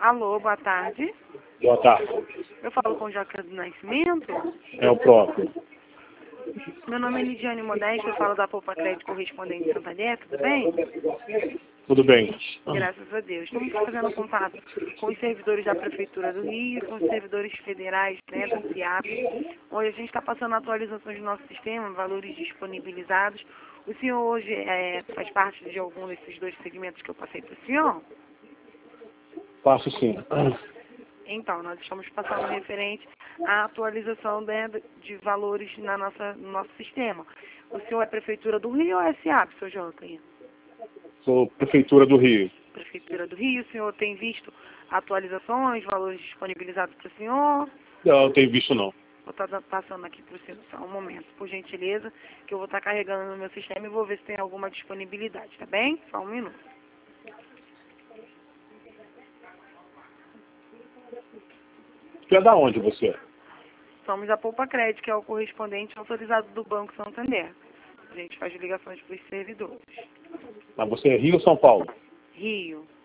Alô, boa tarde. Boa tarde. Eu falo com o Joaquim do Nascimento. É o próprio. Meu nome é Lidiane Modesto, eu falo da Poupa Crédito Correspondente Santander, tudo bem? Tudo bem. Graças a Deus. Estamos fazendo contato com os servidores da Prefeitura do Rio, com os servidores federais, né, do CIAP, onde a gente está passando atualizações do nosso sistema, valores disponibilizados. O senhor hoje faz parte de algum desses dois segmentos que eu passei para o senhor? Faço sim. Então, nós estamos passando referente à atualização de valores no nosso sistema. O senhor é Prefeitura do Rio ou é SIAP, seu Joaquim? Sou Prefeitura do Rio. Prefeitura do Rio, o senhor tem visto atualizações, valores disponibilizados para o senhor? Não, não tenho visto não. Vou estar passando aqui para o senhor só um momento, por gentileza, que eu vou estar carregando no meu sistema e vou ver se tem alguma disponibilidade, tá bem? Só um minuto. Tu é da onde você? Somos a Poupa Crédito, que é o correspondente autorizado do Banco Santander. A gente faz ligações para os servidores. Mas você é Rio ou São Paulo? Rio.